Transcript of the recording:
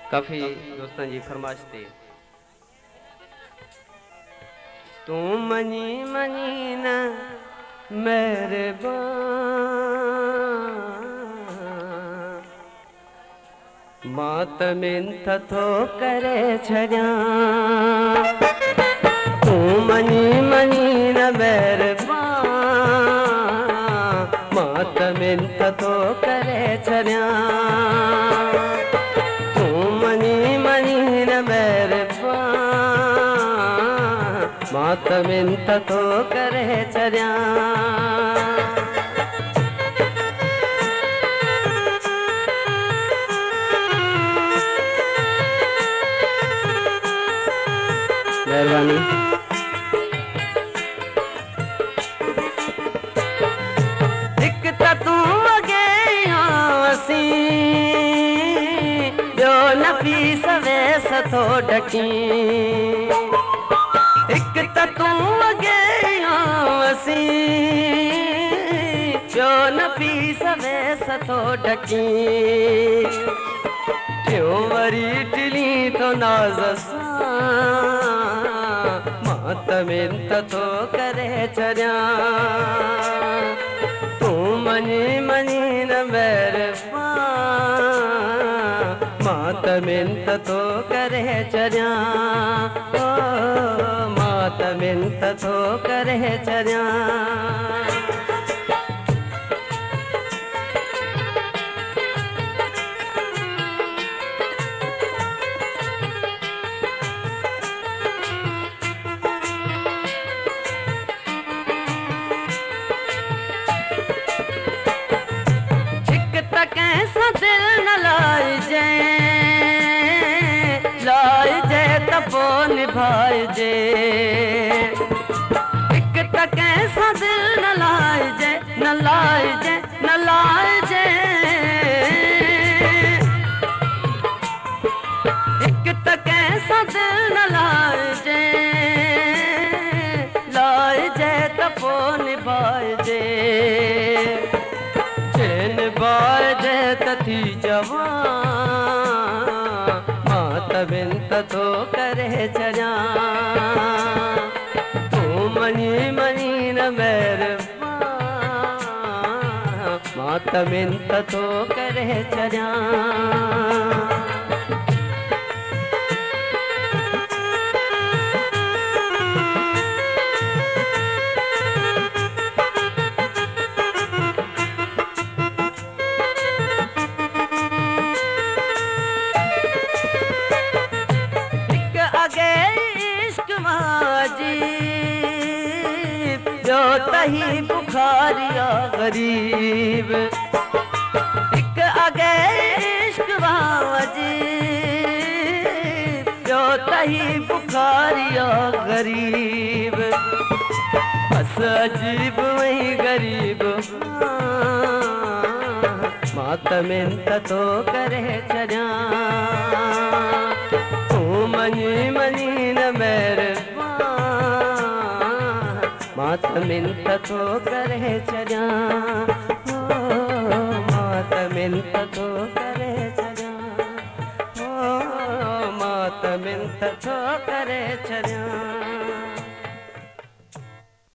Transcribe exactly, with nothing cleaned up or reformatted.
काफ़ी दोस्तों जी फरमाइश थी। तू मनी मनी न मेहरबान मात मिंथ थो करे छड़िया। तू मनी मनी न मेहरबान मात मिंथ थो करे छड़िया। तू मनी मनी न मेहरबान मात मिंथ थो करे छड़िया। मेहरबानी। एक त तू अगे आसी ॿियो न पी सवेस थो ढकी। एक त तू अगे आसी ॿियो न पी सवेस थो ढकी। क्यों वरी टिली तो नाज़ मात मिंथ थो करे छड़िया। तू मनी मनी न मेहरबान मात मिंथ थो करे छड़िया। ओ मात मिंथ थो करे छड़िया। दिल न लाइजे लाइजे त पोइ निभाइजे। एक त कैसा दिल न लाइजे न लाइजे न लाइजे। एक त कैसा दिल न लाइजे लाइजे त पोइ निभाइजे। चैन बाजे तथी जवान मात मिंथ थो करे छड़िया। तू मनी मनी न मेहरबान मात मिंथ थो करे छड़िया। जो तही बुखारिया गरीब। एक अगे इश्क वाजीब जो तही बुखारिया गरीब। बस अजीब वही गरीब मात मिंथ थो करे छड़िया। तू मनी मनी न मेहरबान मात मिंथ थो करे छड़िया। ओ मात मिंथ थो करे छड़िया। ओ मात मिंथ थो करे छड़िया।